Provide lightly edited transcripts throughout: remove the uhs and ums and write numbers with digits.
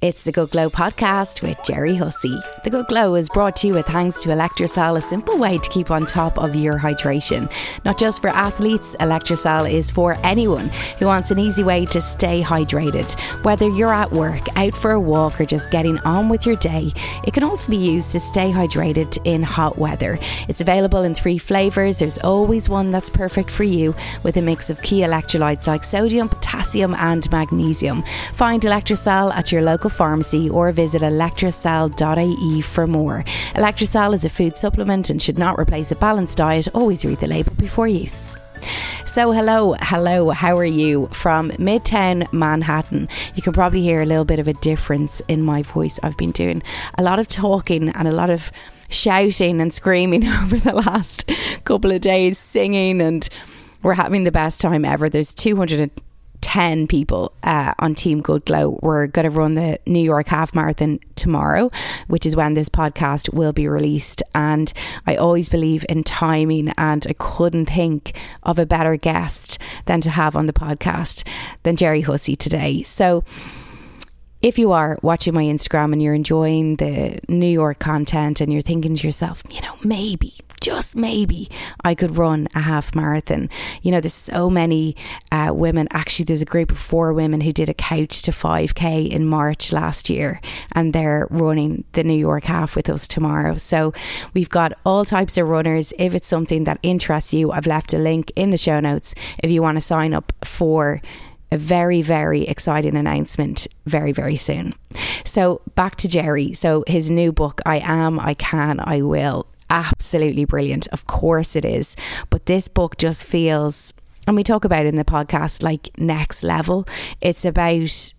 It's the Good Glow podcast with Jerry Hussey. The Good Glow is brought to you with thanks to Electrocell, a simple way to keep on top of your hydration. Not just for athletes, Electrocell is for anyone who wants an easy way to stay hydrated. Whether you're at work, out for a walk, or just getting on with your day, it can also be used to stay hydrated in hot weather. It's available in 3 flavours. There's always one that's perfect for you, with a mix of key electrolytes like sodium, potassium and magnesium. Find Electrocell at your local pharmacy or visit electrocell.ie for more. Electrocell is a food supplement and should not replace a balanced diet. Always read the label before use. So hello, how are you? From Midtown Manhattan. You can probably hear a little bit of a difference in my voice. I've been doing a lot of talking and a lot of shouting and screaming over the last couple of days, singing, and we're having the best time ever. There's 210 people on Team Good Glow. We're going to run the New York Half Marathon tomorrow, which is when this podcast will be released. And I always believe in timing, and I couldn't think of a better guest than to have on the podcast than Jerry Hussey today. So if you are watching my Instagram and you're enjoying the New York content and you're thinking to yourself, maybe, just maybe, I could run a half marathon. There's so many women. Actually, there's a group of 4 women who did a couch to 5k in March last year, and they're running the New York half with us tomorrow. So we've got all types of runners. If it's something that interests you, I've left a link in the show notes if you want to sign up for a very, very exciting announcement very, very soon. So back to Jerry. So his new book, I Am, I Can, I Will. Absolutely brilliant. Of course it is. But this book just feels, and we talk about it in the podcast, like next level. It's about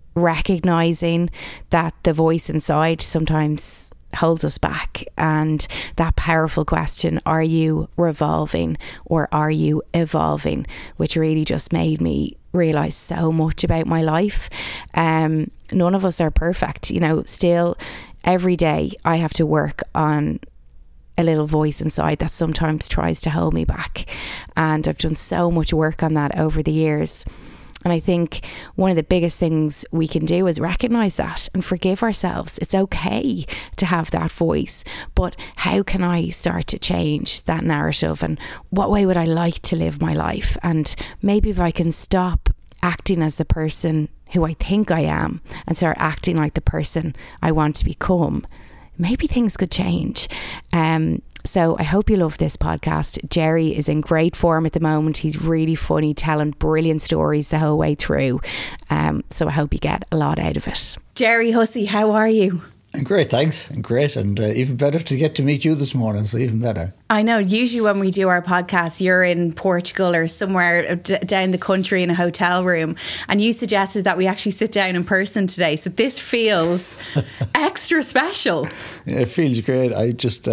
recognizing that the voice inside sometimes holds us back, and that powerful question, are you revolving or are you evolving, which really just made me realize so much about my life. None of us are perfect. Still every day I have to work on a little voice inside that sometimes tries to hold me back, and I've done so much work on that over the years. And I think one of the biggest things we can do is recognise that and forgive ourselves. It's okay to have that voice, but how can I start to change that narrative, and what way would I like to live my life? And maybe if I can stop acting as the person who I think I am and start acting like the person I want to become, maybe things could change. So I hope you love this podcast. Jerry is in great form at the moment. He's really funny, telling brilliant stories the whole way through. So I hope you get a lot out of it. Jerry Hussey, how are you? I'm great, thanks. I'm great. And even better to get to meet you this morning, so even better. I know, usually when we do our podcast, you're in Portugal or somewhere down the country in a hotel room, and you suggested that we actually sit down in person today. So this feels extra special. Yeah, it feels great. I just...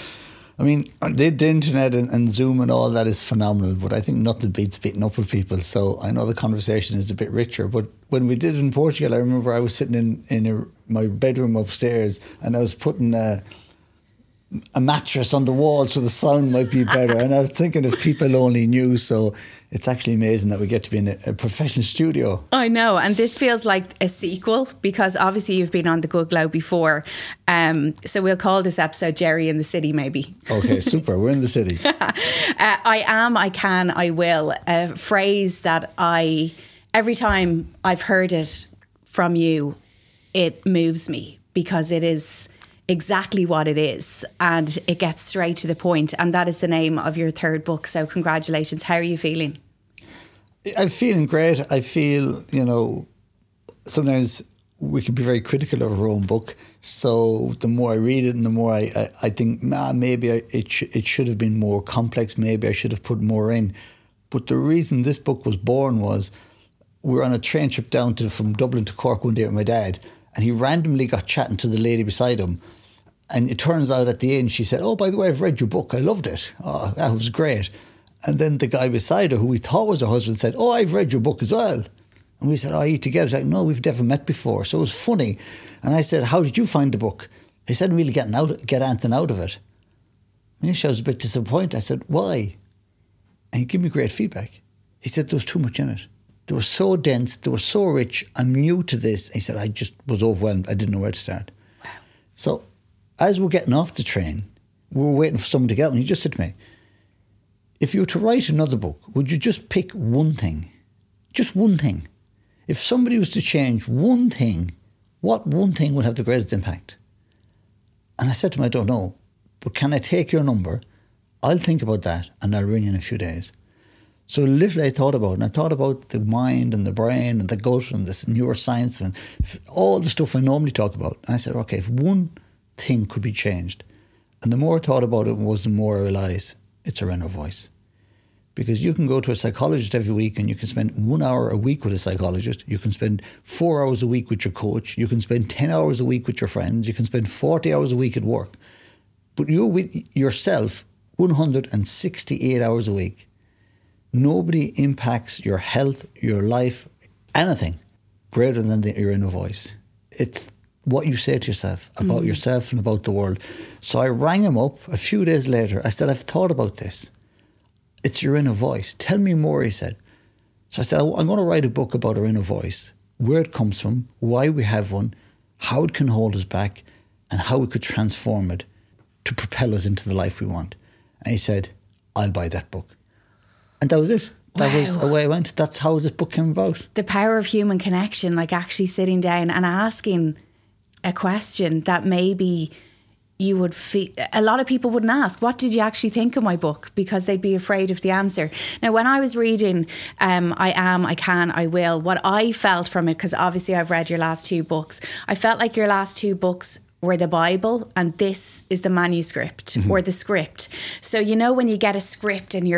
the internet and Zoom and all that is phenomenal, but I think nothing beats meeting up with people. So I know the conversation is a bit richer. But when we did it in Portugal, I remember I was sitting in my bedroom upstairs, and I was putting a mattress on the wall so the sound might be better. And I was thinking if people only knew. So it's actually amazing that we get to be in a professional studio. I know. And this feels like a sequel, because obviously you've been on the Good Glow before. So we'll call this episode Jerry in the City, maybe. Okay, super. We're in the city. I am, I can, I will. A phrase that every time I've heard it from you, it moves me, because it is exactly what it is, and it gets straight to the point, and that is the name of your 3rd book. So congratulations. How are you feeling? I'm feeling great. I feel, sometimes we can be very critical of our own book. So the more I read it and the more I think, maybe it should have been more complex. Maybe I should have put more in. But the reason this book was born was we were on a train trip down from Dublin to Cork one day with my dad, and he randomly got chatting to the lady beside him. And it turns out at the end, she said, "Oh, by the way, I've read your book. I loved it. Oh, that was great." And then the guy beside her, who we thought was her husband, said, "Oh, I've read your book as well." And we said, "Oh, are you together?" She's like, "No, we've never met before." So it was funny. And I said, "How did you find the book?" He said, "Really get anything out of it." And she was a bit disappointed. I said, "Why?" And he gave me great feedback. He said, "There was too much in it. They were so dense, they were so rich. I'm new to this. He said, I just was overwhelmed. I didn't know where to start. Wow. So as we're getting off the train, we were waiting for someone to get up, and he just said to me, if you were to write another book, would you just pick one thing? Just one thing. If somebody was to change one thing, what one thing would have the greatest impact? And I said to him, I don't know, but can I take your number? I'll think about that and I'll ring you in a few days. So literally I thought about it, and I thought about the mind and the brain and the gut and this neuroscience and all the stuff I normally talk about. And I said, okay, if one thing could be changed, and the more I thought about it was the more I realised it's our inner voice. Because you can go to a psychologist every week and you can spend 1 hour a week with a psychologist. You can spend 4 hours a week with your coach. You can spend 10 hours a week with your friends. You can spend 40 hours a week at work. But you're with yourself 168 hours a week. Nobody impacts your health, your life, anything greater than your inner voice. It's what you say to yourself about yourself and about the world. So I rang him up a few days later. I said, I've thought about this. It's your inner voice. Tell me more, he said. So I said, I'm going to write a book about our inner voice, where it comes from, why we have one, how it can hold us back, and how we could transform it to propel us into the life we want. And he said, I'll buy that book. And that was it. That was the way I went. That's how this book came about. The power of human connection, like actually sitting down and asking a question that maybe you would feel, a lot of people wouldn't ask, what did you actually think of my book? Because they'd be afraid of the answer. Now, when I was reading I Am, I Can, I Will, what I felt from it, because obviously I've read your last two books, I felt like your last two books were the Bible and this is the manuscript or the script. So, you know, when you get a script and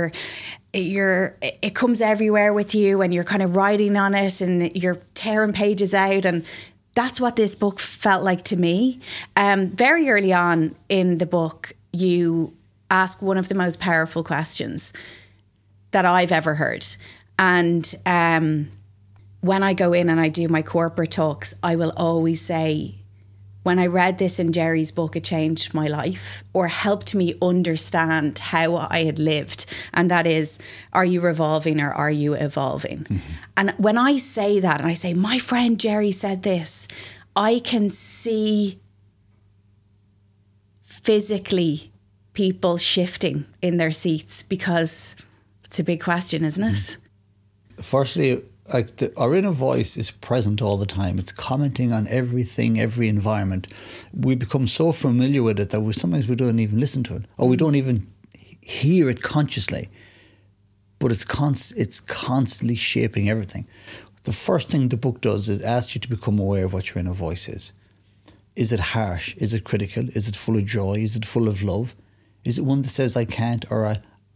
it comes everywhere with you and you're kind of writing on it and you're tearing pages out, and that's what this book felt like to me. Very early on in the book, you ask one of the most powerful questions that I've ever heard. And when I go in and I do my corporate talks, I will always say, when I read this in Jerry's book, it changed my life or helped me understand how I had lived. And that is, are you revolving or are you evolving? Mm-hmm. And when I say that, and I say, my friend Jerry said this, I can see physically people shifting in their seats, because it's a big question, isn't it? Firstly, our inner voice is present all the time. It's commenting on everything, every environment. We become so familiar with it that sometimes we don't even listen to it, or we don't even hear it consciously. But it's constantly shaping everything. The first thing the book does is ask you to become aware of what your inner voice is. Is it harsh? Is it critical? Is it full of joy? Is it full of love? Is it one that says I can't, or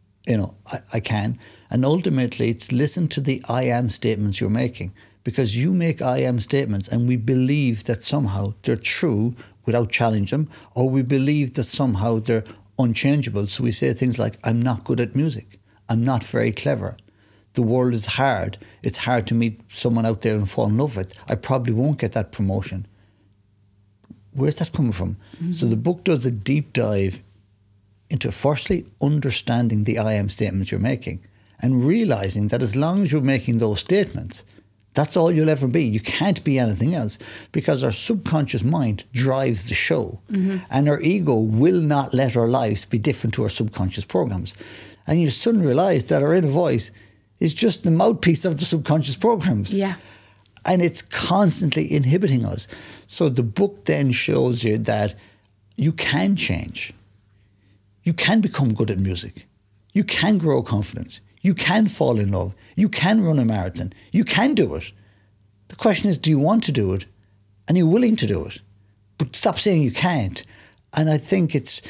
I can? And ultimately, it's listen to the I am statements you're making, because you make I am statements and we believe that somehow they're true without challenging them, or we believe that somehow they're unchangeable. So we say things like, I'm not good at music. I'm not very clever. The world is hard. It's hard to meet someone out there and fall in love with. I probably won't get that promotion. Where's that coming from? Mm-hmm. So the book does a deep dive into, firstly, understanding the I am statements you're making and realising that as long as you're making those statements, that's all you'll ever be. You can't be anything else, because our subconscious mind drives the show, and our ego will not let our lives be different to our subconscious programs. And you suddenly realise that our inner voice is just the mouthpiece of the subconscious programs. Yeah. And it's constantly inhibiting us. So the book then shows you that you can change. You can become good at music. You can grow confidence. You can fall in love. You can run a marathon. You can do it. The question is, do you want to do it? And are you willing to do it? But stop saying you can't. And I think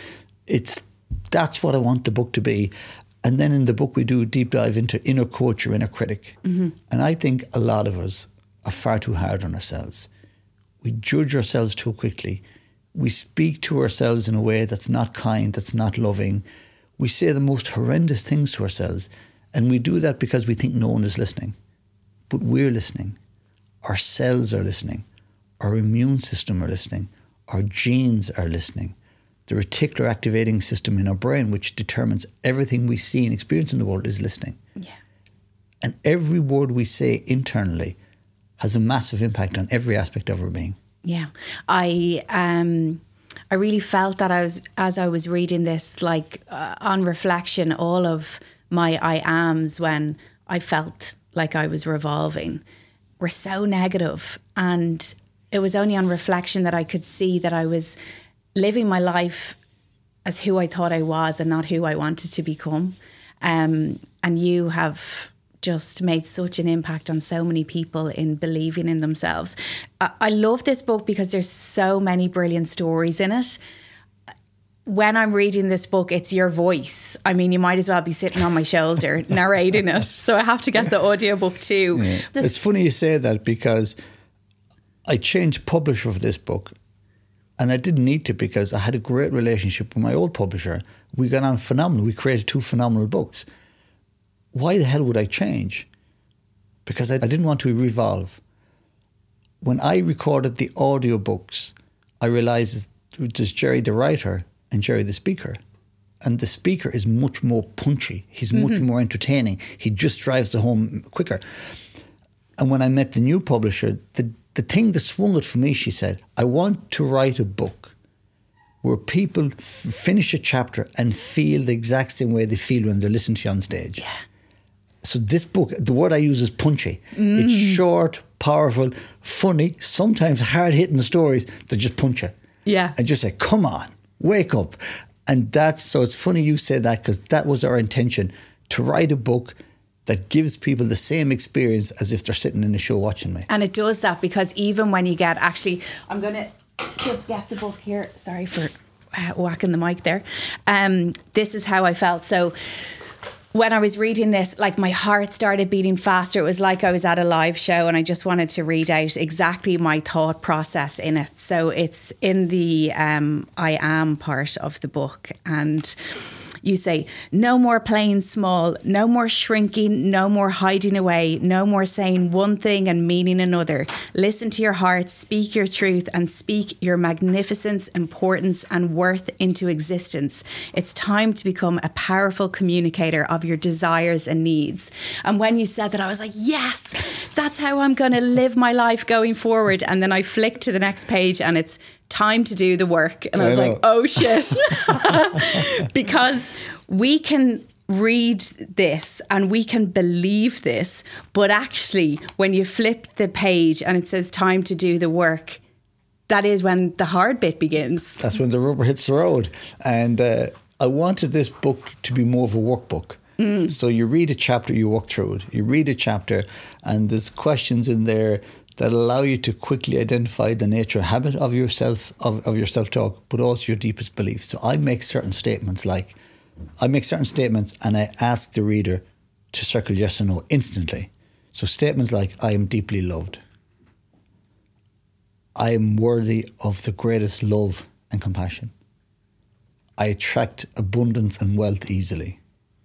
that's what I want the book to be. And then in the book, we do a deep dive into inner coach or inner critic. Mm-hmm. And I think a lot of us are far too hard on ourselves. We judge ourselves too quickly. We speak to ourselves in a way that's not kind, that's not loving. We say the most horrendous things to ourselves. And we do that because we think no one is listening. But we're listening. Our cells are listening. Our immune system are listening. Our genes are listening. The reticular activating system in our brain, which determines everything we see and experience in the world, is listening. Yeah. And every word we say internally has a massive impact on every aspect of our being. Yeah. I really felt that as I was reading this, like on reflection, all of my I ams when I felt like I was revolving were so negative. And it was only on reflection that I could see that I was living my life as who I thought I was and not who I wanted to become. And you have just made such an impact on so many people in believing in themselves. I love this book because there's so many brilliant stories in it. When I'm reading this book, it's your voice. I mean, you might as well be sitting on my shoulder narrating it. So I have to get the audiobook too. Yeah. It's funny you say that because I changed publisher for this book. And I didn't need to because I had a great relationship with my old publisher. We got on phenomenal. We created 2 phenomenal books. Why the hell would I change? Because I didn't want to revolve. When I recorded the audiobooks, I realised there's Jerry the writer and Jerry the speaker. And the speaker is much more punchy. He's much more entertaining. He just drives the home quicker. And when I met the new publisher, the thing that swung it for me, she said, I want to write a book where people finish a chapter and feel the exact same way they feel when they're listening to you on stage. Yeah. So this book, the word I use is punchy. It's short, powerful, funny, sometimes hard-hitting stories that just punch you. Yeah. And just say, come on, wake up. And so it's funny you say that because that was our intention, to write a book that gives people the same experience as if they're sitting in a show watching me. And it does that because even when you get, actually, I'm going to just get the book here. Sorry for whacking the mic there. This is how I felt. So when I was reading this, like my heart started beating faster. It was like I was at a live show and I just wanted to read out exactly my thought process in it. So it's in the I am part of the book. And you say, no more playing small, no more shrinking, no more hiding away, no more saying one thing and meaning another. Listen to your heart, speak your truth, and speak your magnificence, importance, and worth into existence. It's time to become a powerful communicator of your desires and needs. And when you said that, I was like, yes, that's how I'm going to live my life going forward. And then I flicked to the next page and it's time to do the work. And I was like, oh shit. Because we can read this and we can believe this, but actually when you flip the page and it says time to do the work, that is when the hard bit begins. That's when the rubber hits the road. And I wanted this book to be more of a workbook. So you read a chapter, you walk through it. You read a chapter and there's questions in there that allow you to quickly identify the nature and habit of yourself, of your self-talk, but also your deepest beliefs. So I make certain statements and I ask the reader to circle yes or no instantly. So statements like, I am deeply loved. I am worthy of the greatest love and compassion. I attract abundance and wealth easily.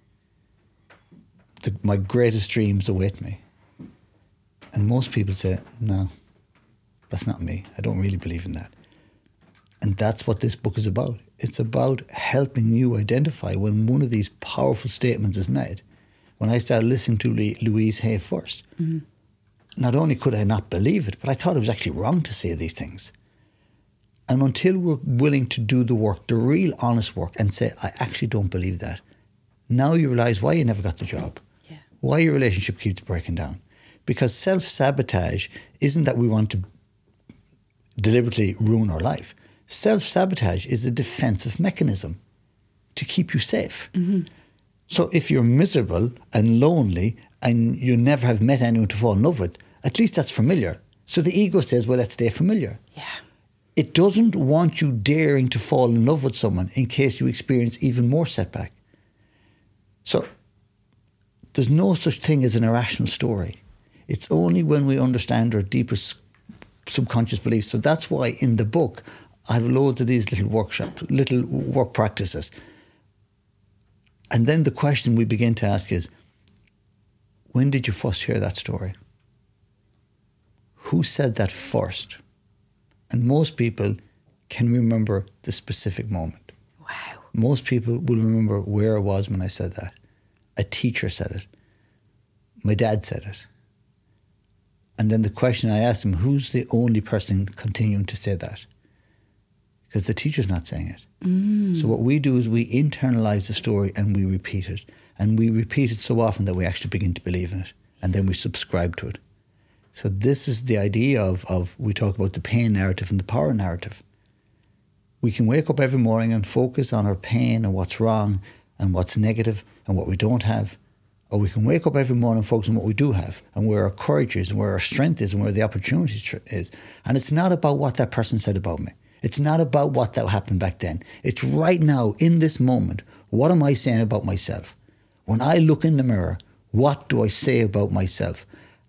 My greatest dreams await me. And most people say, no, that's not me. I don't really believe in that. And that's what this book is about. It's about helping you identify when one of these powerful statements is made. When I started listening to Louise Hay first, not only could I not believe it, but I thought it was actually wrong to say these things. And until we're willing to do the work, the real honest work, and say, I actually don't believe that, now you realise why you never got the job, why your relationship keeps breaking down. Because self-sabotage isn't that we want to deliberately ruin our life. Self-sabotage is a defensive mechanism to keep you safe. So if you're miserable and lonely and you never have met anyone to fall in love with, at least that's familiar. So the ego says, well, let's stay familiar. Yeah. It doesn't want you daring to fall in love with someone in case you experience even more setback. So there's no such thing as an irrational story. It's only when we understand our deepest subconscious beliefs. So that's why in the book, I have loads of these little workshops, little work practices. And then the question we begin to ask is, when did you first hear that story? Who said that first? And most people can remember the specific moment. Wow. Most people will remember where I was when I said that. A teacher said it. My dad said it. And then the question I asked him, who's the only person continuing to say that? Because the teacher's not saying it. So what we do is we internalize the story and we repeat it. And we repeat it so often that we actually begin to believe in it. And then we subscribe to it. So this is the idea of we talk about the pain narrative and the power narrative. We can wake up every morning and focus on our pain and what's wrong and what's negative and what we don't have. Or we can wake up every morning and focus on what we do have and where our courage is and where our strength is and where the opportunity is. And it's not about what that person said about me. It's not about what that happened back then. It's right now, in this moment, what am I saying about myself? When I look in the mirror, what do I say about myself?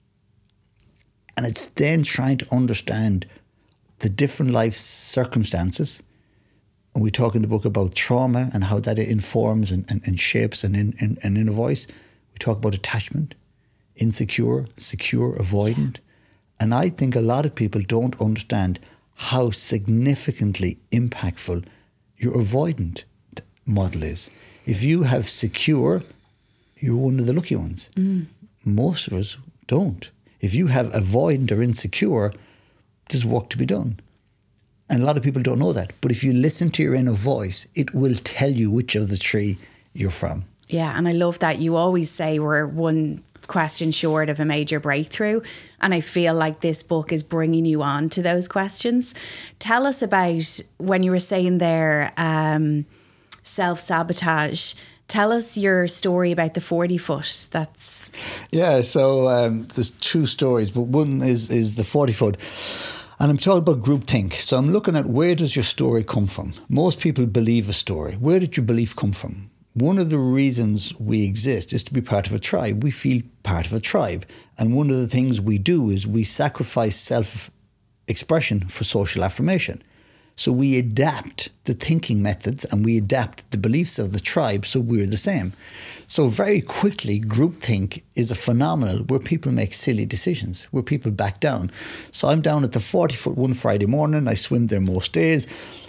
And it's then trying to understand the different life circumstances. And we talk in the book about trauma and how that informs and shapes and in a voice. We talk about attachment, insecure, secure, avoidant. And I think a lot of people don't understand how significantly impactful your avoidant model is. If you have secure, you're one of the lucky ones. Most of us don't. If you have avoidant or insecure, there's work to be done. And a lot of people don't know that. But if you listen to your inner voice, it will tell you which of the three you're from. Yeah, and I love that. You always say we're one question short of a major breakthrough. And I feel like this book is bringing you on to those questions. Tell us about, when you were saying there, self-sabotage. Tell us your story about the 40-foot. Yeah, so there's two stories, but one is the 40-foot. And I'm talking about groupthink. So I'm looking at, where does your story come from? Most people believe a story. Where did your belief come from? One of the reasons we exist is to be part of a tribe. We feel part of a tribe. And one of the things we do is we sacrifice self-expression for social affirmation. So we adapt the thinking methods and we adapt the beliefs of the tribe so we're the same. So very quickly, groupthink is a phenomenon where people make silly decisions, where people back down. So I'm down at the 40-foot one Friday morning. I swim there most days.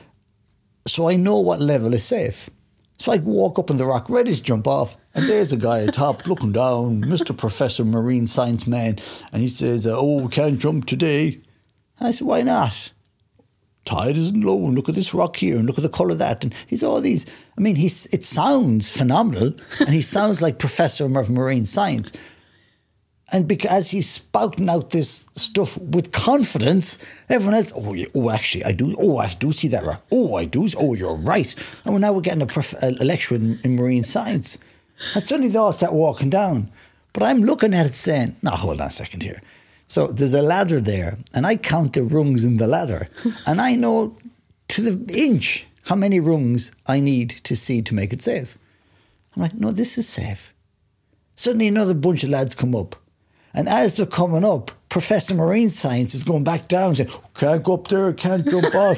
So I know what level is safe. So I walk up on the rock, ready to jump off. And there's a guy at top looking down, Mr. Professor Marine Science Man. And he says, we can't jump today. And I said, why not? Tide isn't low, and look at this rock here, and look at the colour of that. And he's all these, it sounds phenomenal, and he sounds like Professor of Marine Science. And because he's spouting out this stuff with confidence, everyone else, I do see that rock. You're right. And now we're getting a lecture in marine science. And suddenly they all start walking down. But I'm looking at it saying, no, hold on a second here. So there's a ladder there, and I count the rungs in the ladder, and I know to the inch how many rungs I need to see to make it safe. I'm like, no, this is safe. Suddenly another bunch of lads come up, and as they're coming up, Professor Marine Science is going back down, saying, can't go up there, can't jump off.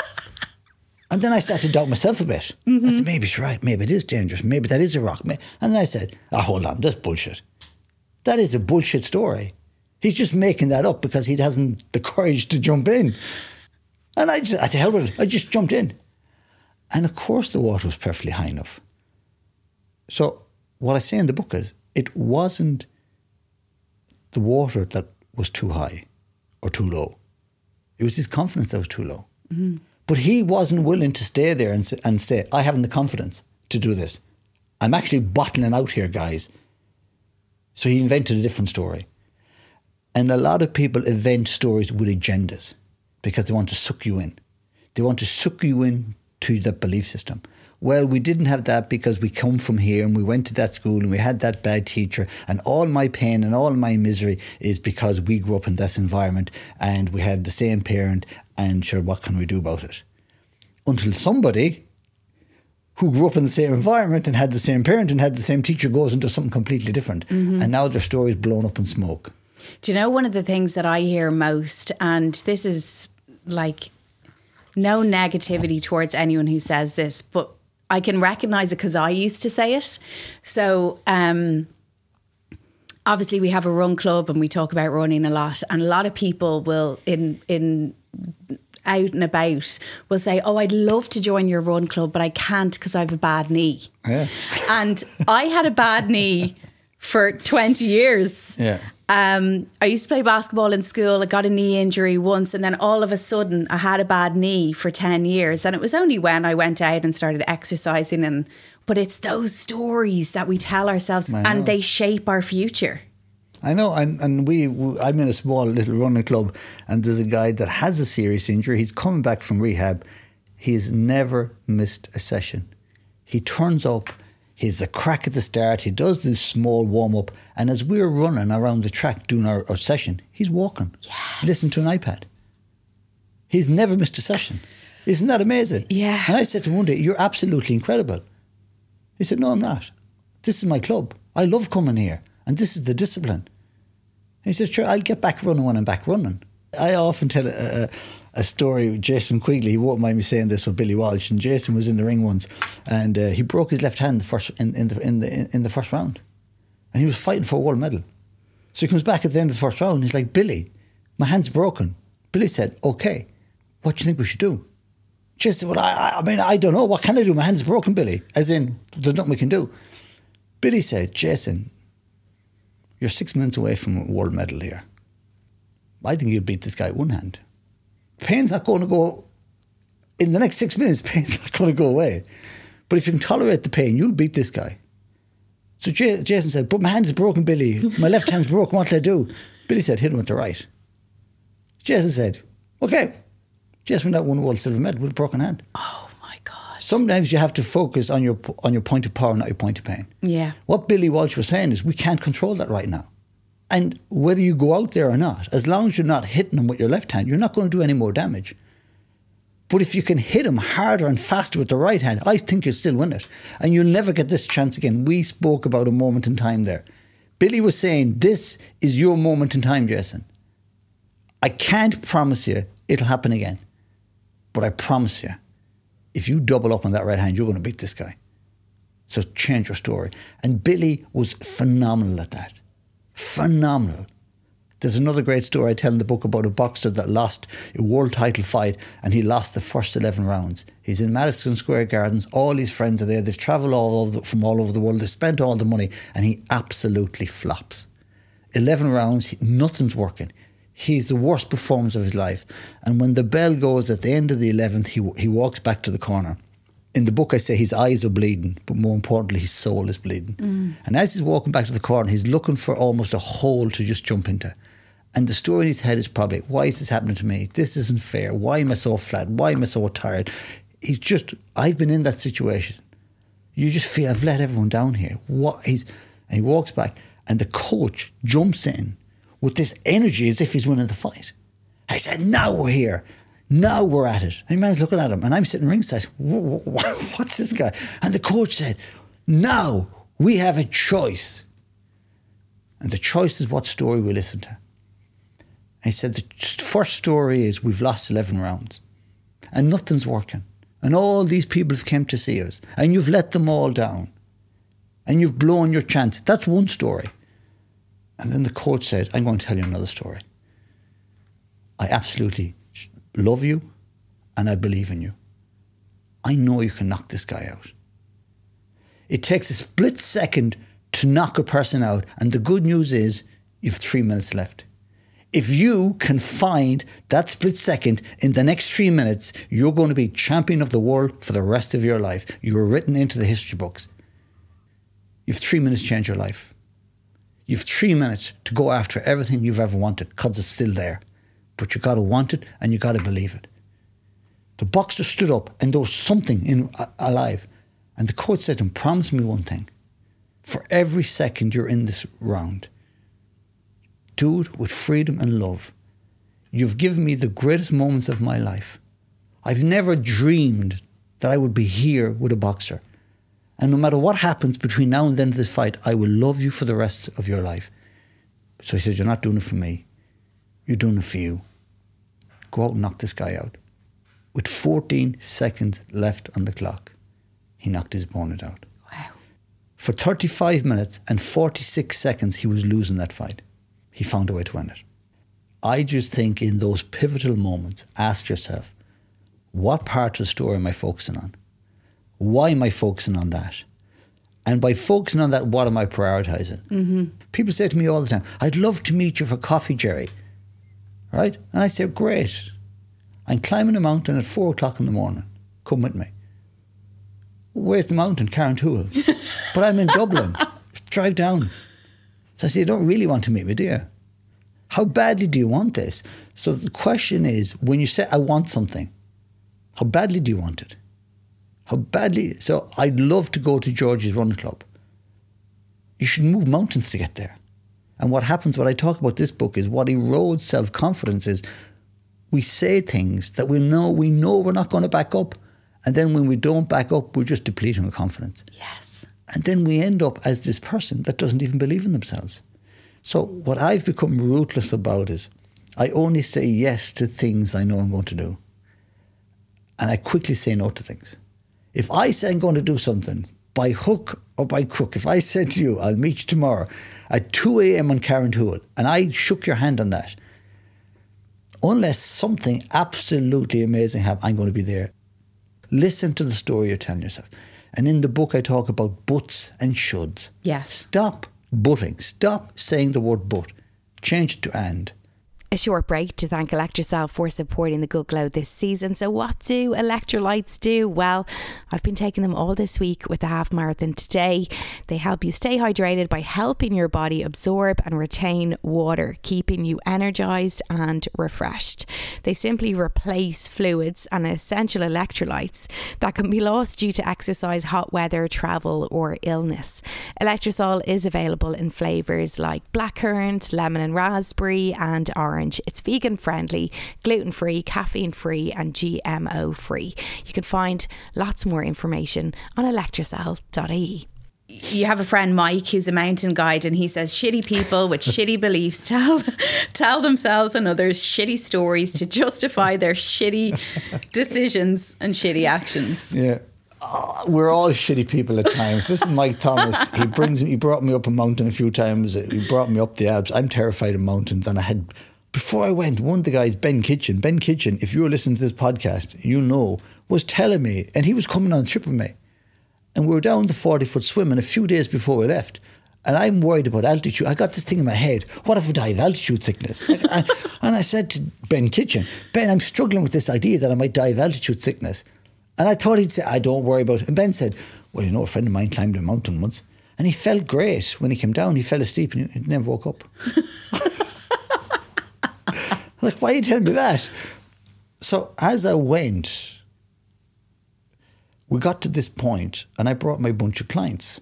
And then I started to doubt myself a bit. I said, maybe it's right, maybe it is dangerous, maybe that is a rock. And then I said, hold on, that's bullshit. That is a bullshit story. He's just making that up because he hasn't the courage to jump in. And I said, hell with it. I just jumped in. And of course the water was perfectly high enough. So what I say in the book is, it wasn't the water that was too high or too low. It was his confidence that was too low. But he wasn't willing to stay there and say, I haven't the confidence to do this. I'm actually bottling out here, guys. So he invented a different story. And a lot of people invent stories with agendas because they want to suck you in. They want to suck you in to that belief system. Well, we didn't have that because we come from here and we went to that school and we had that bad teacher, and all my pain and all my misery is because we grew up in this environment and we had the same parent, and sure, what can we do about it? Until somebody who grew up in the same environment and had the same parent and had the same teacher goes into something completely different. And now their story is blown up in smoke. Do you know, one of the things that I hear most, and this is like no negativity towards anyone who says this, but I can recognise it because I used to say it. So obviously we have a run club and we talk about running a lot, and a lot of people will in out and about will say, I'd love to join your run club, but I can't because I have a bad knee. Yeah. And I had a bad knee for 20 years. Yeah. I used to play basketball in school. I got a knee injury once, and then all of a sudden I had a bad knee for 10 years. And it was only when I went out and started exercising. But it's those stories that we tell ourselves, and they shape our future. I know, and I'm in a small little running club, and there's a guy that has a serious injury. He's coming back from rehab. He's never missed a session. He turns up. He's a crack at the start. He does this small warm-up. And as we're running around the track doing our session, he's walking. Yes. Listening to an iPad. He's never missed a session. Isn't that amazing? Yeah. And I said to him one day, you're absolutely incredible. He said, no, I'm not. This is my club. I love coming here. And this is the discipline. And he said, sure, I'll get back running when I'm back running. I often tell a story with Jason Quigley. He won't mind me saying this with Billy Walsh. And Jason was in the ring once, and he broke his left hand in the first round, and he was fighting for a world medal. So he comes back at the end of the first round. And he's like, Billy, my hand's broken. Billy said, okay, what do you think we should do? Jason said, well, I don't know. What can I do? My hand's broken, Billy. As in, there's nothing we can do. Billy said, Jason, you're 6 minutes away from a world medal here. I think you'll beat this guy with one hand. Pain's not going to go, in the next 6 minutes, pain's not going to go away. But if you can tolerate the pain, you'll beat this guy. So Jason said, but my hand is broken, Billy. My left hand's broken, what do I do? Billy said, hit him with the right. Jason said, okay. Jason went out and won a world silver medal with a broken hand. Oh my God. Sometimes you have to focus on your point of power, not your point of pain. Yeah. What Billy Walsh was saying is we can't control that right now. And whether you go out there or not, as long as you're not hitting him with your left hand, you're not going to do any more damage. But if you can hit him harder and faster with the right hand, I think you'll still win it. And you'll never get this chance again. We spoke about a moment in time there. Billy was saying, this is your moment in time, Jason. I can't promise you it'll happen again. But I promise you, if you double up on that right hand, you're going to beat this guy. So change your story. And Billy was phenomenal at that. Phenomenal. There's another great story I tell in the book about a boxer that lost a world title fight, and he lost the first 11 rounds. He's in Madison Square Gardens. All his friends are there. They've travelled from all over the world. They've spent all the money, and he absolutely flops. 11 rounds, nothing's working. He's the worst performance of his life. And when the bell goes at the end of the 11th, he walks back to the corner. In the book, I say his eyes are bleeding, but more importantly, his soul is bleeding. And as he's walking back to the corner, he's looking for almost a hole to just jump into. And the story in his head is probably, why is this happening to me? This isn't fair. Why am I so flat? Why am I so tired? I've been in that situation. You just feel, I've let everyone down here. And he walks back, and the coach jumps in with this energy as if he's winning the fight. I said, now we're here. Now we're at it. And the man's looking at him, and I'm sitting ringside. What's this guy? And the coach said, now we have a choice. And the choice is what story we listen to. And he said, the first story is we've lost 11 rounds and nothing's working. And all these people have come to see us, and you've let them all down. And you've blown your chance. That's one story. And then the coach said, I'm going to tell you another story. I absolutely love you, and I believe in you. I know you can knock this guy out. It takes a split second to knock a person out, and the good news is you've 3 minutes left. If you can find that split second in the next 3 minutes, you're going to be champion of the world for the rest of your life. You're written into the history books. You've 3 minutes to change your life. You've 3 minutes to go after everything you've ever wanted, because it's still there. But you got to want it, and you got to believe it. The boxer stood up, and there was something alive. And the coach said to him, promise me one thing. For every second you're in this round, do it with freedom and love. You've given me the greatest moments of my life. I've never dreamed that I would be here with a boxer. And no matter what happens between now and the end of this fight, I will love you for the rest of your life. So he said, you're not doing it for me. You're doing it for you. Go out and knock this guy out. With 14 seconds left on the clock, he knocked his opponent out. Wow. For 35 minutes and 46 seconds, he was losing that fight. He found a way to win it. I just think in those pivotal moments, ask yourself, what part of the story am I focusing on? Why am I focusing on that? And by focusing on that, what am I prioritising? Mm-hmm. People say to me all the time, I'd love to meet you for coffee, Jerry. Right? And I say, great. I'm climbing a mountain at 4 o'clock in the morning. Come with me. Where's the mountain? Carrauntoohil. But I'm in Dublin. Drive down. So I say, you don't really want to meet me, do you? How badly do you want this? So the question is, when you say, I want something, how badly do you want it? How badly? So I'd love to go to George's Run Club. You should move mountains to get there. And what happens, what I talk about this book is what erodes self-confidence is we say things that we know we're not going to back up. And then when we don't back up, we're just depleting our confidence. Yes. And then we end up as this person that doesn't even believe in themselves. So what I've become ruthless about is I only say yes to things I know I'm going to do. And I quickly say no to things. If I say I'm going to do something, by hook or by crook, if I said to you, I'll meet you tomorrow at 2 a.m. on Carrauntoohil, and I shook your hand on that, unless something absolutely amazing happens, I'm going to be there. Listen to the story you're telling yourself. And in the book, I talk about buts and shoulds. Yes. Stop butting. Stop saying the word but. Change it to and. A short break to thank Electrosol for supporting the Good Glow this season. So what do electrolytes do? Well, I've been taking them all this week with the half marathon today. They help you stay hydrated by helping your body absorb and retain water, keeping you energised and refreshed. They simply replace fluids and essential electrolytes that can be lost due to exercise, hot weather, travel or illness. Electrosol is available in flavours like blackcurrant, lemon and raspberry and orange. It's vegan friendly, gluten free, caffeine free and GMO free. You can find lots more information on electrosol.ie. You have a friend, Mike, who's a mountain guide, and he says shitty people with shitty beliefs tell themselves and others shitty stories to justify their shitty decisions and shitty actions. Yeah. We're all shitty people at times. This is Mike Thomas. He brought me up a mountain a few times. He brought me up the Alps. I'm terrified of mountains, and before I went, one of the guys, Ben Kitchen, if you were listening to this podcast, you know, was telling me, and he was coming on a trip with me, and we were down the 40-foot swimming a few days before we left, and I'm worried about altitude. I got this thing in my head. What if I die of altitude sickness? And I said to Ben Kitchen, Ben, I'm struggling with this idea that I might die of altitude sickness. And I thought he'd say, I don't worry about it. And Ben said, well, you know, a friend of mine climbed a mountain once, and he felt great. When he came down, he fell asleep and he never woke up. Like, why are you telling me that? So as I went, we got to this point and I brought my bunch of clients.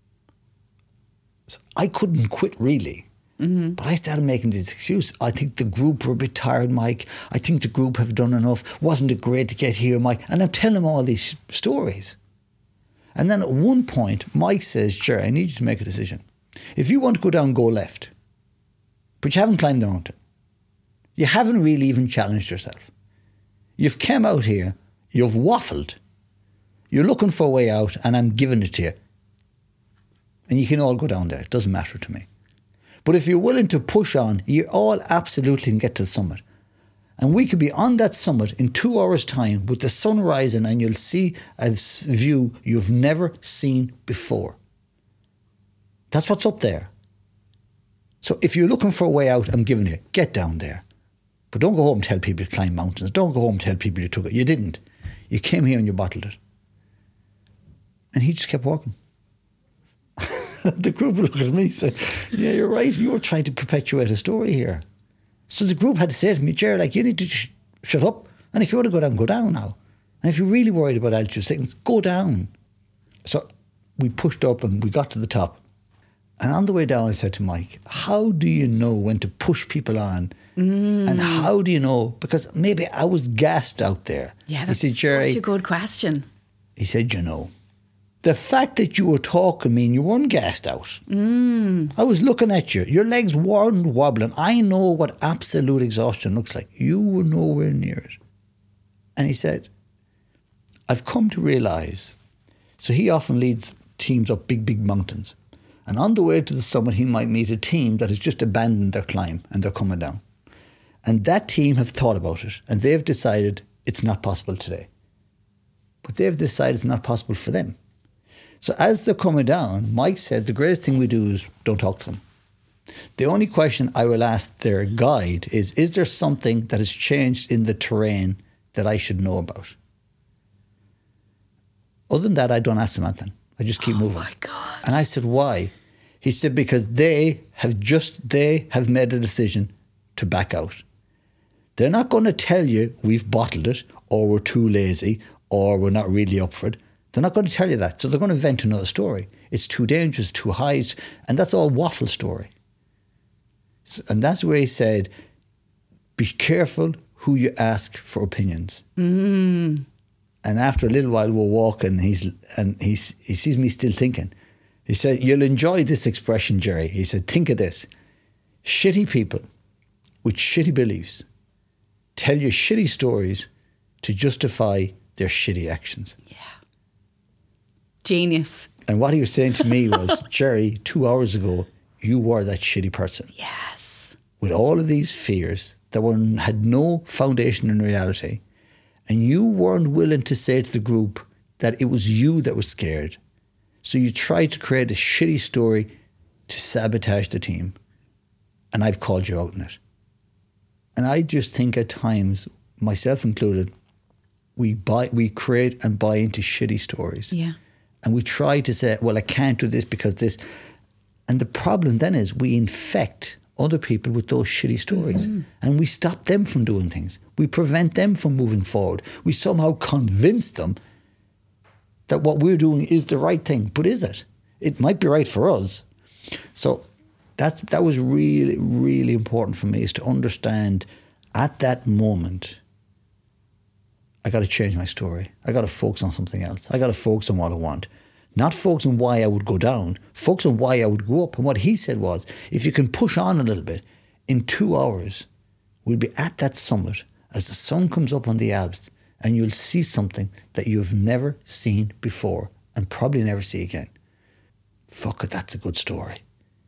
So I couldn't quit really. Mm-hmm. But I started making this excuse. I think the group were a bit tired, Mike. I think the group have done enough. Wasn't it great to get here, Mike? And I'm telling them all these stories. And then at one point, Mike says, Jerry, I need you to make a decision. If you want to go down, go left. But you haven't climbed the mountain. You haven't really even challenged yourself. You've come out here, you've waffled. You're looking for a way out, and I'm giving it to you. And you can all go down there. It doesn't matter to me. But if you're willing to push on, you all absolutely can get to the summit. And we could be on that summit in 2 hours' time with the sun rising, and you'll see a view you've never seen before. That's what's up there. So if you're looking for a way out, I'm giving you, get down there. But don't go home and tell people to climb mountains. Don't go home and tell people you took it. You didn't. You came here and you bottled it. And he just kept walking. The group looked at me and said, yeah, you're right. You're trying to perpetuate a story here. So the group had to say to me, Jerry, like, you need to shut up. And if you want to go down now. And if you're really worried about altitude sickness, go down. So we pushed up and we got to the top. And on the way down, I said to Mike, how do you know when to push people on? And how do you know? Because maybe I was gassed out there. Yeah, that's such a good question. He said, you know, the fact that you were talking mean you weren't gassed out. I was looking at you. Your legs weren't wobbling. I know what absolute exhaustion looks like. You were nowhere near it. And he said, I've come to realise. So he often leads teams up big mountains. And on the way to the summit, he might meet a team that has just abandoned their climb and they're coming down. And that team have thought about it and they've decided it's not possible today. But they've decided it's not possible for them. So as they're coming down, Mike said the greatest thing we do is don't talk to them. The only question I will ask their guide is there something that has changed in the terrain that I should know about? Other than that, I don't ask them anything. I just keep moving. Oh my God. And I said, why? He said, because they have made a decision to back out. They're not going to tell you we've bottled it, or we're too lazy, or we're not really up for it. They're not going to tell you that. So they're going to invent another story. It's too dangerous, too high. And that's all waffle story. And that's where he said, be careful who you ask for opinions. Mm. And after a little while, we're walking, he sees me still thinking. He said, you'll enjoy this expression, Jerry. He said, think of this. Shitty people with shitty beliefs tell you shitty stories to justify their shitty actions. Yeah. Genius. And what he was saying to me was, Jerry, 2 hours ago, you were that shitty person. Yes. With all of these fears that had no foundation in reality. And you weren't willing to say to the group that it was you that was scared. So you tried to create a shitty story to sabotage the team. And I've called you out on it. And I just think at times, myself included, we create and buy into shitty stories. Yeah. And we try to say, well, I can't do this because this. And the problem then is we infect other people with those shitty stories. Mm-hmm. And we stop them from doing things. We prevent them from moving forward. We somehow convince them that what we're doing is the right thing. But is it? It might be right for us. So that was really, really important for me, is to understand at that moment, I got to change my story. I got to focus on something else. I got to focus on what I want. Not focus on why I would go down, focus on why I would go up. And what he said was, if you can push on a little bit, in 2 hours, we'll be at that summit as the sun comes up on the Alps, and you'll see something that you've never seen before and probably never see again. Fuck it, that's a good story.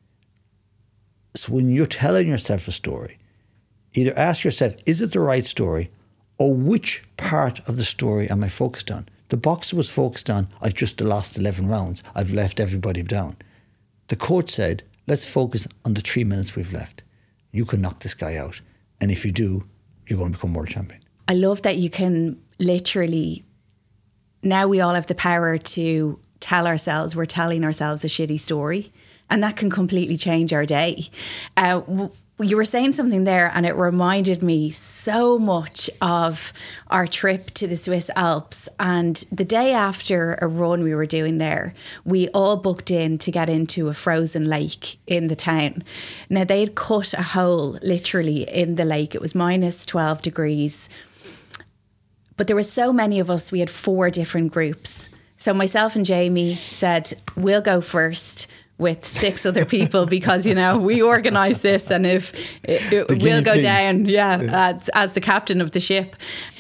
So when you're telling yourself a story, either ask yourself, is it the right story, or which part of the story am I focused on? The boxer was focused on, I've just lost 11 rounds. I've left everybody down. The coach said, let's focus on the 3 minutes we've left. You can knock this guy out. And if you do, you're going to become world champion. I love that you can literally, now we all have the power to tell ourselves, we're telling ourselves a shitty story. And that can completely change our day. You were saying something there and it reminded me so much of our trip to the Swiss Alps. And the day after a run we were doing there, we all booked in to get into a frozen lake in the town. Now they'd cut a hole literally in the lake. It was minus 12 degrees. But there were so many of us, we had 4 different groups. So myself and Jamie said, we'll go first with 6 other people because, you know, we organised this, and if we'll go down, as the captain of the ship.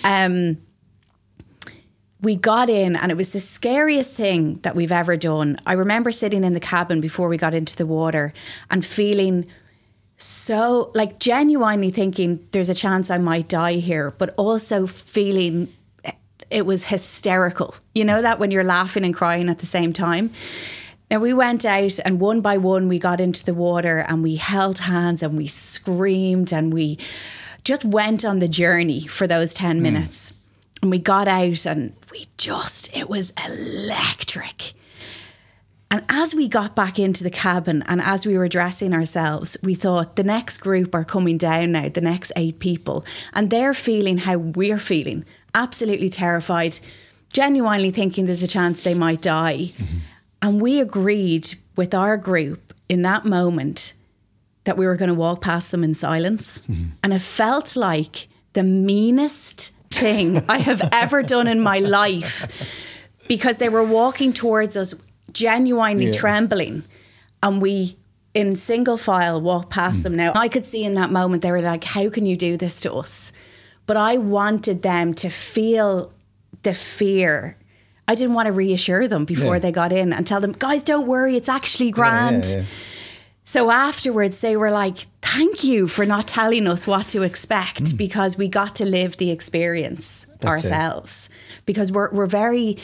We got in and it was the scariest thing that we've ever done. I remember sitting in the cabin before we got into the water and feeling so, like, genuinely thinking there's a chance I might die here, but also feeling it was hysterical. You know that when you're laughing and crying at the same time? Now we went out and one by one we got into the water and we held hands and we screamed and we just went on the journey for those 10 minutes. And we got out and it was electric. And as we got back into the cabin and as we were dressing ourselves, we thought the next group are coming down now, the next 8 people. And they're feeling how we're feeling, absolutely terrified, genuinely thinking there's a chance they might die. Mm-hmm. And we agreed with our group in that moment that we were going to walk past them in silence. Mm-hmm. And it felt like the meanest thing I have ever done in my life, because they were walking towards us genuinely trembling, and we in single file walked past them. Now I could see in that moment they were like, how can you do this to us? But I wanted them to feel the fear. I didn't want to reassure them before they got in and tell them, guys, don't worry, it's actually grand. Yeah. So afterwards they were like, thank you for not telling us what to expect, because we got to live the experience ourselves. Because we're very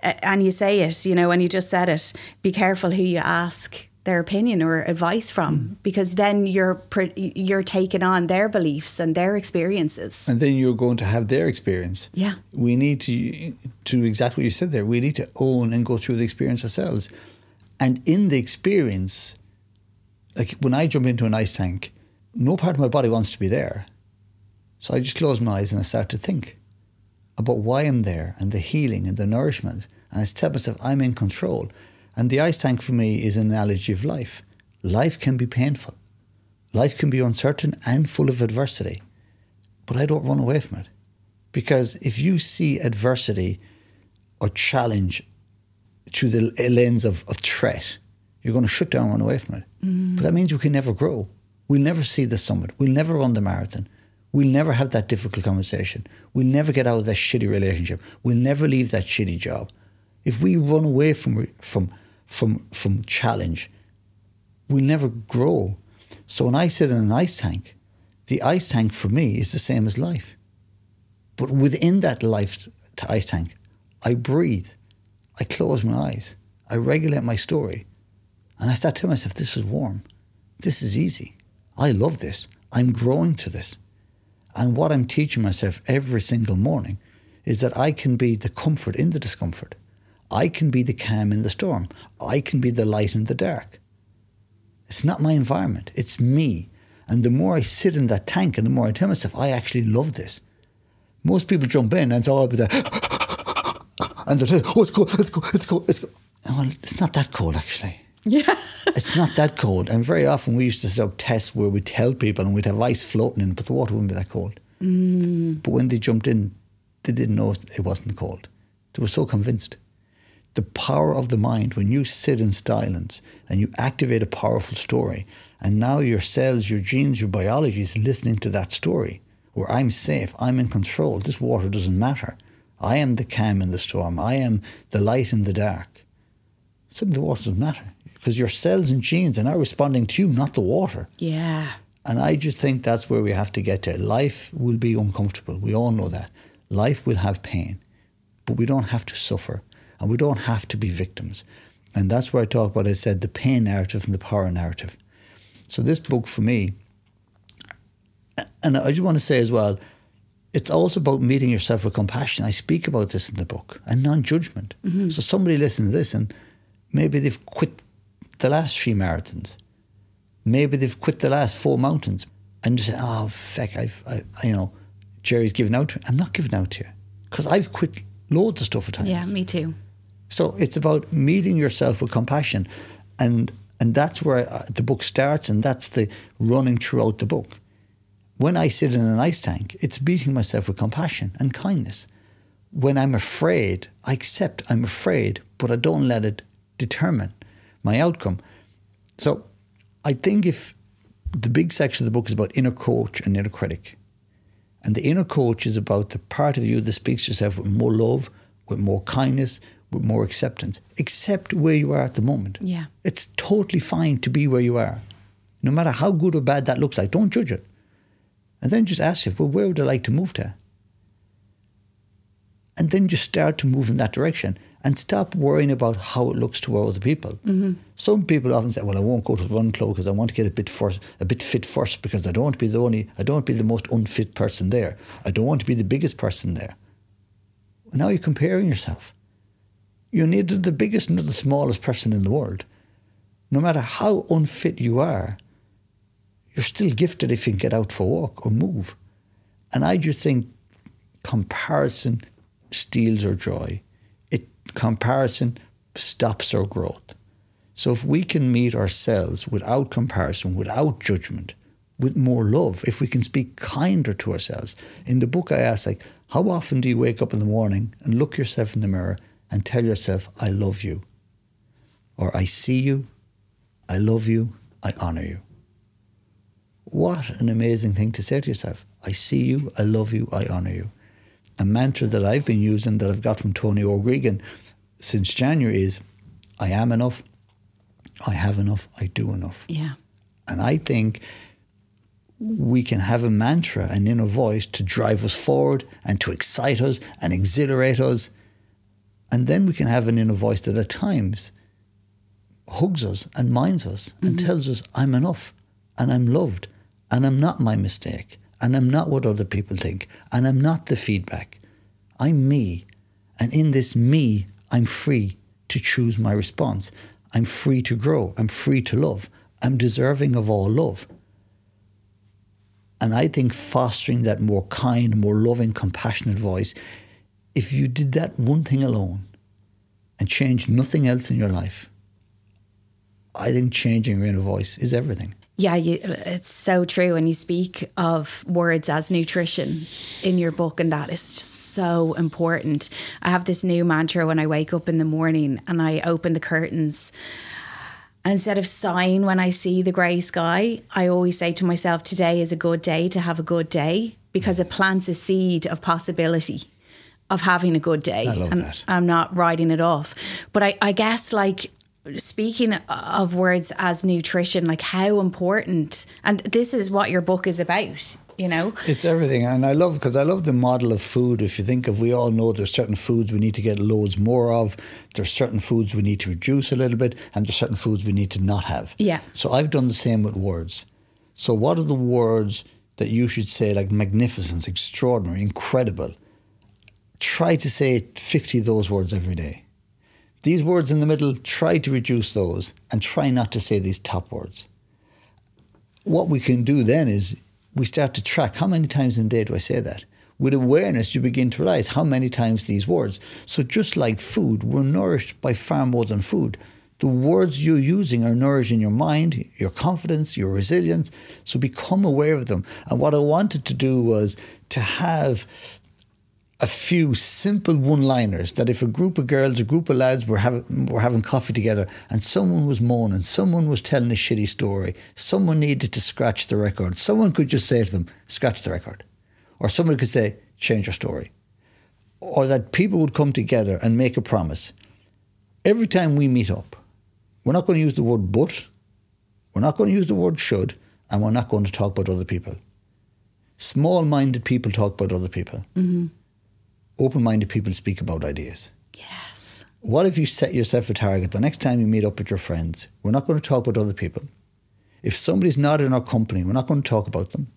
and you say it, and you just said it, be careful who you ask their opinion or advice from, because then you're taking on their beliefs and their experiences. And then you're going to have their experience. Yeah. We need to exactly what you said there, we need to own and go through the experience ourselves. And in the experience, like when I jump into an ice tank, no part of my body wants to be there. So I just close my eyes and I start to think about why I'm there and the healing and the nourishment. And I tell myself I'm in control. And the ice tank for me is an analogy of life. Life can be painful. Life can be uncertain and full of adversity. But I don't run away from it. Because if you see adversity or challenge through the lens of threat, you're going to shut down and run away from it. But that means we can never grow. We'll never see the summit. We'll never run the marathon. We'll never have that difficult conversation. We'll never get out of that shitty relationship. We'll never leave that shitty job. If we run away from challenge, we'll never grow. So when I sit in an ice tank, the ice tank for me is the same as life. But within that ice tank, I breathe, I close my eyes, I regulate my story, and I start telling myself, this is warm, this is easy, I love this, I'm growing to this. And what I'm teaching myself every single morning is that I can be the comfort in the discomfort. I can be the calm in the storm. I can be the light in the dark. It's not my environment, it's me. And the more I sit in that tank and the more I tell myself, I actually love this. Most people jump in and it's all about that. And they're saying, oh, it's cold, it's cold, it's cold, it's cold. Well, it's not that cold, actually. Yeah. It's not that cold. And very often we used to set up tests where we'd tell people and we'd have ice floating in, but the water wouldn't be that cold. But when they jumped in, they didn't know it wasn't cold. They were so convinced. The power of the mind, when you sit in silence and you activate a powerful story, and now your cells, your genes, your biology is listening to that story, where I'm safe, I'm in control, this water doesn't matter. I am the calm in the storm. I am the light in the dark. Suddenly the water doesn't matter because your cells and genes are now responding to you, not the water. Yeah. And I just think that's where we have to get to. Life will be uncomfortable. We all know that. Life will have pain, but we don't have to suffer and we don't have to be victims. And that's where I talk about, I said, the pain narrative and the power narrative. So this book for me, and I just want to say as well, it's also about meeting yourself with compassion. I speak about this in the book, and non-judgment. Mm-hmm. So somebody listens to this and maybe they've quit the last 3 marathons. Maybe they've quit the last 4 mountains and just say, oh, feck, Jerry's giving out to me. I'm not giving out to you because I've quit loads of stuff at times. Yeah, me too. So it's about meeting yourself with compassion. And that's where the book starts, and that's the running throughout the book. When I sit in an ice tank, it's meeting myself with compassion and kindness. When I'm afraid, I accept I'm afraid, but I don't let it determine my outcome. So I think if the big section of the book is about inner coach and inner critic, and the inner coach is about the part of you that speaks to yourself with more love, with more kindness, with more acceptance. Accept where you are at the moment. Yeah. It's totally fine to be where you are. No matter how good or bad that looks like, don't judge it. And then just ask yourself, well, where would I like to move to? And then just start to move in that direction and stop worrying about how it looks to other people. Mm-hmm. Some people often say, well, I won't go to the run club because I want to get a bit fit first because I don't want to be the most unfit person there. I don't want to be the biggest person there. Now you're comparing yourself. You're neither the biggest nor the smallest person in the world. No matter how unfit you are, you're still gifted if you can get out for a walk or move. And I just think comparison steals our joy. Comparison stops our growth. So if we can meet ourselves without comparison, without judgment, with more love, if we can speak kinder to ourselves. In the book I ask, how often do you wake up in the morning and look yourself in the mirror and tell yourself, I love you, or I see you, I love you, I honour you. What an amazing thing to say to yourself. I see you, I love you, I honour you. A mantra that I've been using that I've got from Tony O'Gregan since January is, I am enough, I have enough, I do enough. Yeah. And I think we can have a mantra, an inner voice to drive us forward and to excite us and exhilarate us. And then we can have an inner voice that at times hugs us and minds us and tells us, I'm enough and I'm loved and I'm not my mistake and I'm not what other people think and I'm not the feedback. I'm me. And in this me, I'm free to choose my response. I'm free to grow. I'm free to love. I'm deserving of all love. And I think fostering that more kind, more loving, compassionate voice, if you did that one thing alone and changed nothing else in your life, I think changing your inner voice is everything. Yeah, it's so true. And you speak of words as nutrition in your book, and that is just so important. I have this new mantra when I wake up in the morning and I open the curtains. And instead of sighing when I see the grey sky, I always say to myself, today is a good day to have a good day, because it plants a seed of possibility of having a good day. I love that. I'm not writing it off. But I guess, like, speaking of words as nutrition, like how important, and this is what your book is about, you know? It's everything. And I love the model of food. If you think of, we all know there's certain foods we need to get loads more of. There's certain foods we need to reduce a little bit. And there's certain foods we need to not have. Yeah. So I've done the same with words. So what are the words that you should say, like magnificence, extraordinary, incredible? Try to say 50 of those words every day. These words in the middle, try to reduce those and try not to say these top words. What we can do then is we start to track how many times in a day do I say that. With awareness, you begin to realize how many times these words. So just like food, we're nourished by far more than food. The words you're using are nourishing your mind, your confidence, your resilience. So become aware of them. And what I wanted to do was to have a few simple one-liners that if a group of girls, a group of lads were having coffee together and someone was moaning, someone was telling a shitty story, someone needed to scratch the record, someone could just say to them, scratch the record. Or someone could say, change your story. Or that people would come together and make a promise. Every time we meet up, we're not going to use the word but, we're not going to use the word should, and we're not going to talk about other people. Small-minded people talk about other people. Mm-hmm. Open-minded people speak about ideas. Yes. What if you set yourself a target? The next time you meet up with your friends, we're not going to talk about other people. If somebody's not in our company, we're not going to talk about them.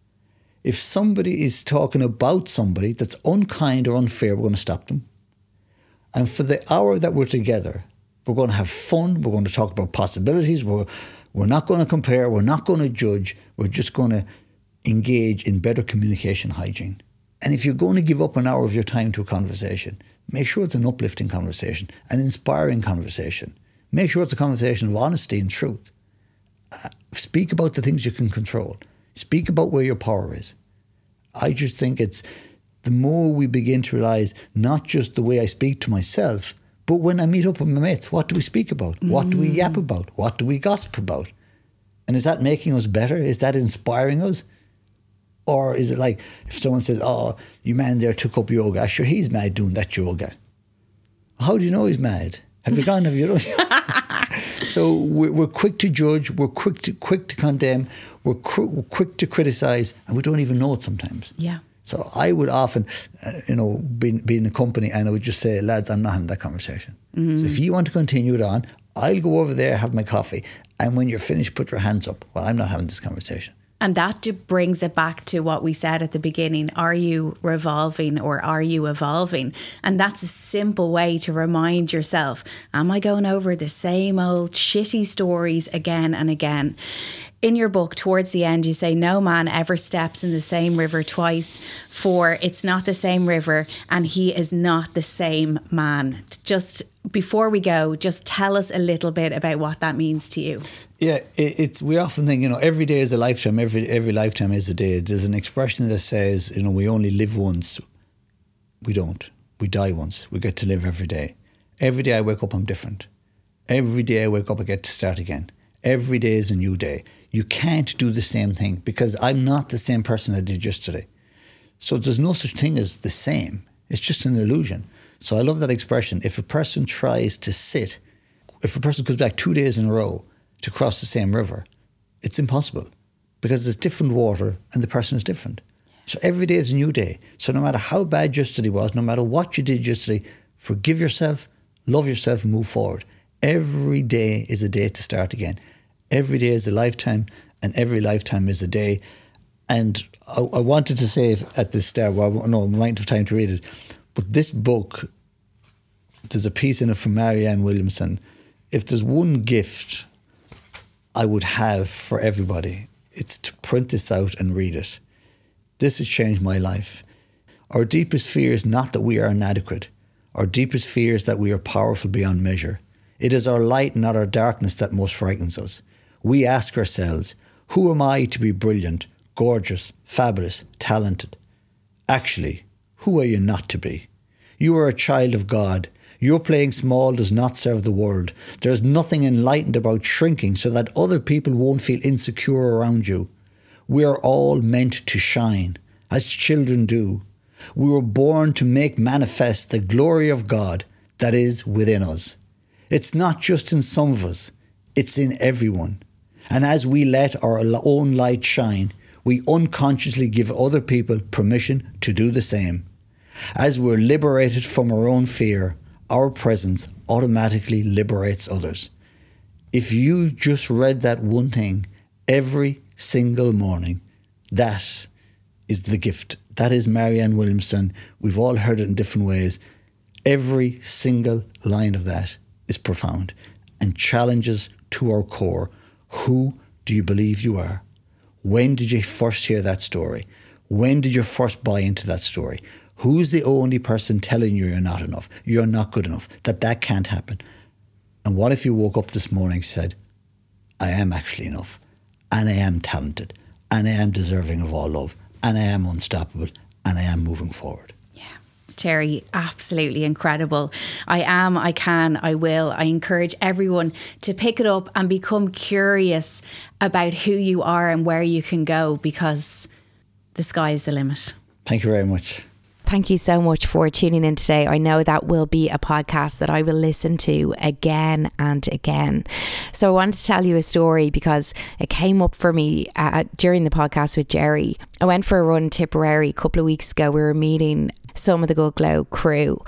If somebody is talking about somebody that's unkind or unfair, we're going to stop them. And for the hour that we're together, we're going to have fun. We're going to talk about possibilities. We're not going to compare. We're not going to judge. We're just going to engage in better communication hygiene. And if you're going to give up an hour of your time to a conversation, make sure it's an uplifting conversation, an inspiring conversation. Make sure it's a conversation of honesty and truth. Speak about the things you can control. Speak about where your power is. I just think it's the more we begin to realise not just the way I speak to myself, but when I meet up with my mates, what do we speak about? What do we yap about? What do we gossip about? And is that making us better? Is that inspiring us? Or is it like if someone says, oh, your man there took up yoga. Sure, he's mad doing that yoga. How do you know he's mad? Have you done? So we're quick to judge. We're quick to condemn. We're quick to criticise. And we don't even know it sometimes. Yeah. So I would often, be in a company and I would just say, lads, I'm not having that conversation. Mm-hmm. So if you want to continue it on, I'll go over there, have my coffee. And when you're finished, put your hands up. Well, I'm not having this conversation. And that brings it back to what we said at the beginning. Are you revolving or are you evolving? And that's a simple way to remind yourself, am I going over the same old shitty stories again and again? In your book, towards the end, you say, no man ever steps in the same river twice, for it's not the same river and he is not the same man. Just before we go, just tell us a little bit about what that means to you. Yeah, we often think, every day is a lifetime, every lifetime is a day. There's an expression that says, we only live once. We don't. We die once. We get to live every day. Every day I wake up, I'm different. Every day I wake up, I get to start again. Every day is a new day. You can't do the same thing because I'm not the same person I did yesterday. So there's no such thing as the same. It's just an illusion. So I love that expression. If a person tries to if a person comes back 2 days in a row to cross the same river, it's impossible because there's different water and the person is different. So every day is a new day. So no matter how bad yesterday was, no matter what you did yesterday, forgive yourself, love yourself, and move forward. Every day is a day to start again. Every day is a lifetime, and every lifetime is a day. And I wanted to say at this start, I might have time to read it, but this book, there's a piece in it from Marianne Williamson. If there's one gift I would have for everybody, it's to print this out and read it. This has changed my life. Our deepest fear is not that we are inadequate. Our deepest fear is that we are powerful beyond measure. It is our light, not our darkness, that most frightens us. We ask ourselves, who am I to be brilliant, gorgeous, fabulous, talented? Actually, who are you not to be? You are a child of God. Your playing small does not serve the world. There is nothing enlightened about shrinking so that other people won't feel insecure around you. We are all meant to shine, as children do. We were born to make manifest the glory of God that is within us. It's not just in some of us, it's in everyone. And as we let our own light shine, we unconsciously give other people permission to do the same. As we're liberated from our own fear, our presence automatically liberates others. If you just read that one thing every single morning, that is the gift. That is Marianne Williamson. We've all heard it in different ways. Every single line of that is profound and challenges to our core. Who do you believe you are? When did you first hear that story? When did you first buy into that story? Who's the only person telling you you're not enough, you're not good enough, that can't happen? And what if you woke up this morning and said, I am actually enough, and I am talented, and I am deserving of all love, and I am unstoppable, and I am moving forward? Jerry, absolutely incredible. I am, I can, I will. I encourage everyone to pick it up and become curious about who you are and where you can go, because the sky is the limit. Thank you very much. Thank you so much for tuning in today. I know that will be a podcast that I will listen to again and again. So I wanted to tell you a story because it came up for me during the podcast with Jerry. I went for a run in Tipperary a couple of weeks ago. We were meeting some of the Good Glow crew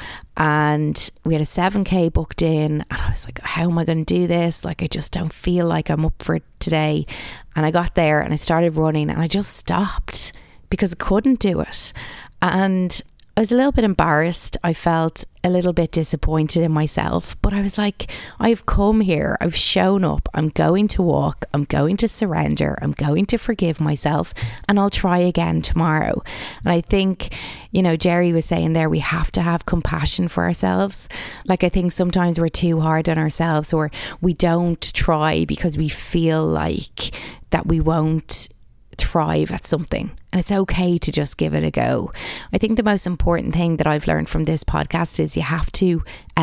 and we had a 7k booked in, and I was like, how am I going to do this? Like, I just don't feel like I'm up for it today. And I got there and I started running and I just stopped because I couldn't do it. And I was a little bit embarrassed. I felt a little bit disappointed in myself, but I was like, I've come here, I've shown up, I'm going to walk, I'm going to surrender, I'm going to forgive myself, and I'll try again tomorrow. And I think, Jerry was saying there, we have to have compassion for ourselves. Like, I think sometimes we're too hard on ourselves, or we don't try because we feel like that we won't thrive at something, and it's okay to just give it a go. I think the most important thing that I've learned from this podcast is you have to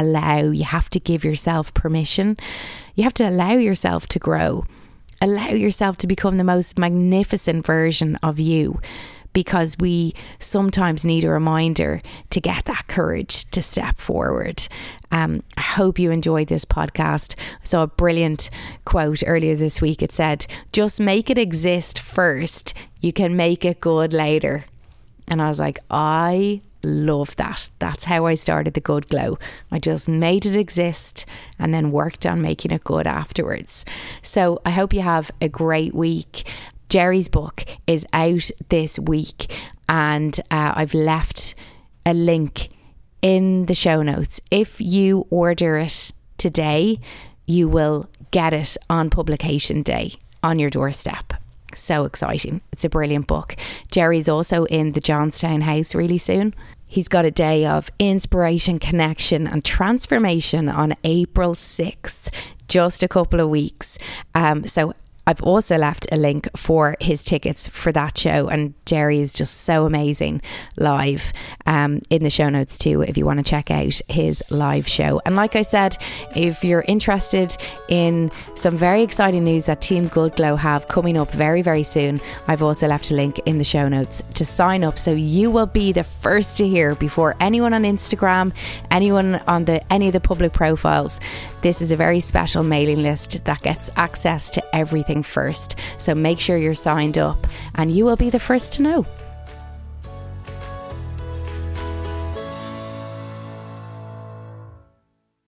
give yourself permission. You have to allow yourself to grow, allow yourself to become the most magnificent version of you, because we sometimes need a reminder to get that courage to step forward. I hope you enjoyed this podcast. I saw a brilliant quote earlier this week. It said, just make it exist first. You can make it good later. And I was like, I love that. That's how I started the Good Glow. I just made it exist and then worked on making it good afterwards. So I hope you have a great week. Jerry's book is out this week, and I've left a link in the show notes. If you order it today, you will get it on publication day on your doorstep. So exciting. It's a brilliant book. Jerry's also in the Johnstown House really soon. He's got a day of inspiration, connection and transformation on April 6th, just a couple of weeks. So I've also left a link for his tickets for that show, and Jerry is just so amazing live in the show notes too if you want to check out his live show. And like I said, if you're interested in some very exciting news that Team Good Glow have coming up very, very soon, I've also left a link in the show notes to sign up, so you will be the first to hear before anyone on Instagram, anyone on any of the public profiles. This is a very special mailing list that gets access to everything first. So make sure you're signed up and you will be the first to know.